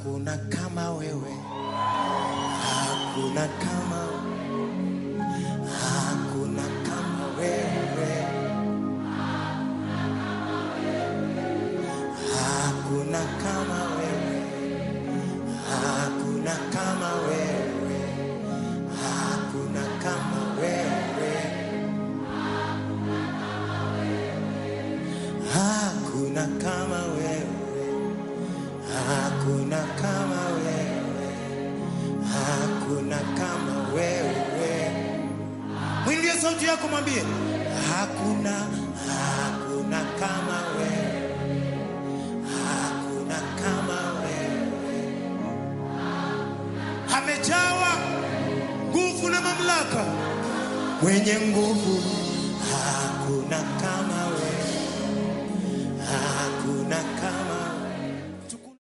hakuna kama wewe, hakuna kama, hakuna kama wewe, hakuna kama wewe, hakuna kama wewe, hakuna kama wewe, hakuna kama wewe, hakuna kama wewe, hakuna kama wewe. Mwingie sauti yako mwambie hakuna, hakuna kama wewe, hakuna kama wewe. Amejawa nguvu na mamlaka, mwenye nguvu, hakuna kama